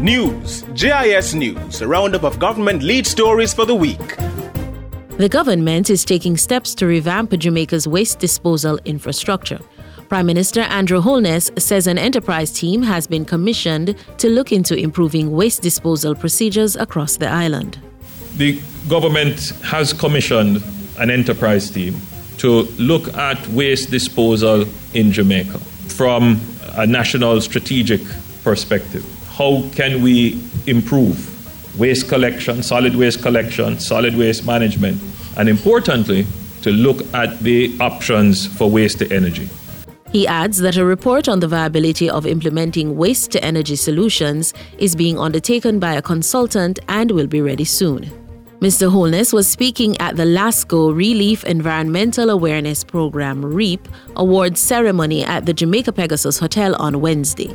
News, JIS News, a roundup of government lead stories for the week. The government is taking steps to revamp Jamaica's waste disposal infrastructure. Prime Minister Andrew Holness says an enterprise team has been commissioned to look into improving waste disposal procedures across the island. The government has commissioned an enterprise team to look at waste disposal in Jamaica from a national strategic perspective. How can we improve waste collection, solid waste management, and importantly, to look at the options for waste to energy. He adds that a report on the viability of implementing waste to energy solutions is being undertaken by a consultant and will be ready soon. Mr. Holness was speaking at the LASCO Relief Environmental Awareness Program REAP Awards ceremony at the Jamaica Pegasus Hotel on Wednesday.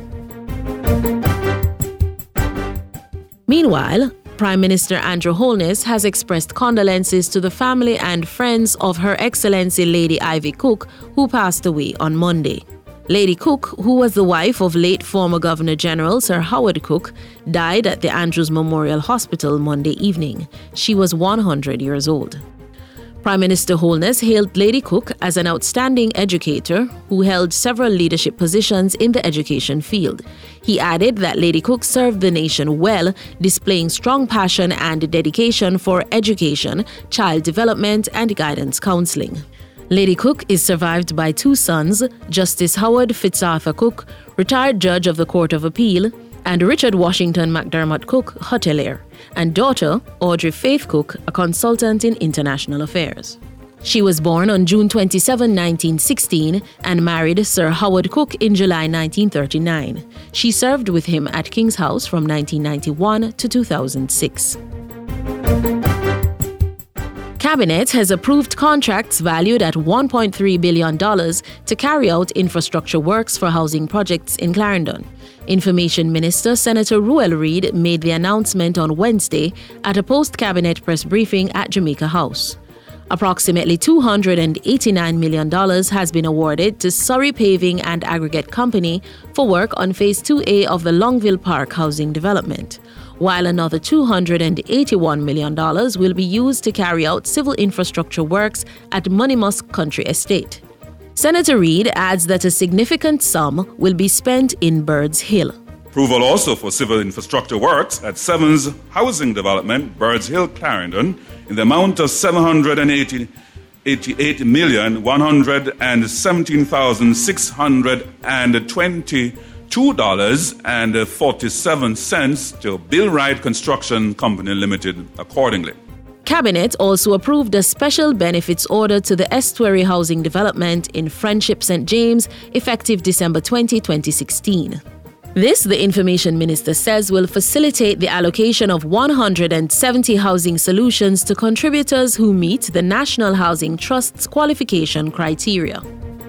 Meanwhile, Prime Minister Andrew Holness has expressed condolences to the family and friends of Her Excellency Lady Ivy Cook, who passed away on Monday. Lady Cook, who was the wife of late former Governor General Sir Howard Cook, died at the Andrews Memorial Hospital Monday evening. She was 100 years old. Prime Minister Holness hailed Lady Cook as an outstanding educator who held several leadership positions in the education field. He added that Lady Cook served the nation well, displaying strong passion and dedication for education, child development, and guidance counseling. Lady Cook is survived by two sons, Justice Howard Fitzarthur Cook, retired judge of the Court of Appeal, and Richard Washington McDermott Cook, hotelier, and daughter, Audrey Faith Cook, a consultant in international affairs. She was born on June 27, 1916, and married Sir Howard Cook in July 1939. She served with him at King's House from 1991 to 2006. Cabinet has approved contracts valued at $1.3 billion to carry out infrastructure works for housing projects in Clarendon. Information Minister Senator Ruel Reid made the announcement on Wednesday at a post-cabinet press briefing at Jamaica House. Approximately $289 million has been awarded to Surrey Paving and Aggregate Company for work on Phase 2A of the Longville Park housing development, while another $281 million will be used to carry out civil infrastructure works at Moneymusk Country Estate. Senator Reid adds that a significant sum will be spent in Birds Hill. Approval also for civil infrastructure works at Sevens Housing Development, Birds Hill, Clarendon, in the amount of $788,117,622.47 to Bill Wright Construction Company Limited accordingly. Cabinet also approved a special benefits order to the Estuary Housing Development in Friendship St. James, effective December 20, 2016. This, the Information Minister says, will facilitate the allocation of 170 housing solutions to contributors who meet the National Housing Trust's qualification criteria.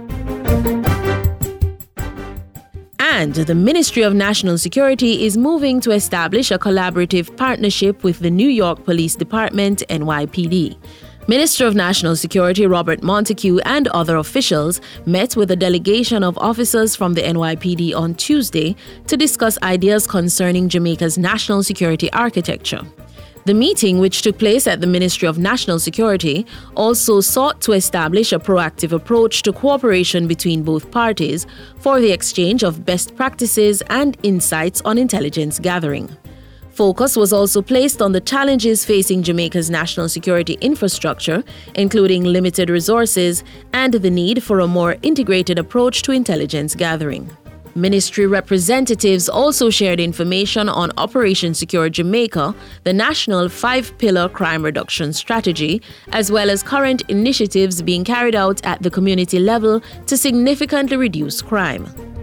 And the Ministry of National Security is moving to establish a collaborative partnership with the New York Police Department, NYPD. Minister of National Security Robert Montague and other officials met with a delegation of officers from the NYPD on Tuesday to discuss ideas concerning Jamaica's national security architecture. The meeting, which took place at the Ministry of National Security, also sought to establish a proactive approach to cooperation between both parties for the exchange of best practices and insights on intelligence gathering. Focus was also placed on the challenges facing Jamaica's national security infrastructure, including limited resources and the need for a more integrated approach to intelligence gathering. Ministry representatives also shared information on Operation Secure Jamaica, the national 5-pillar crime reduction strategy, as well as current initiatives being carried out at the community level to significantly reduce crime.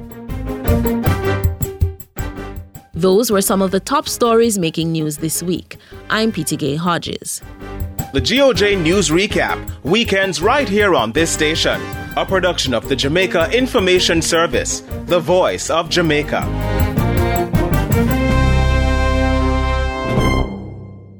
Those were some of the top stories making news this week. I'm Peter Gay Hodges. The GOJ News Recap, weekends right here on this station. A production of the Jamaica Information Service, the voice of Jamaica.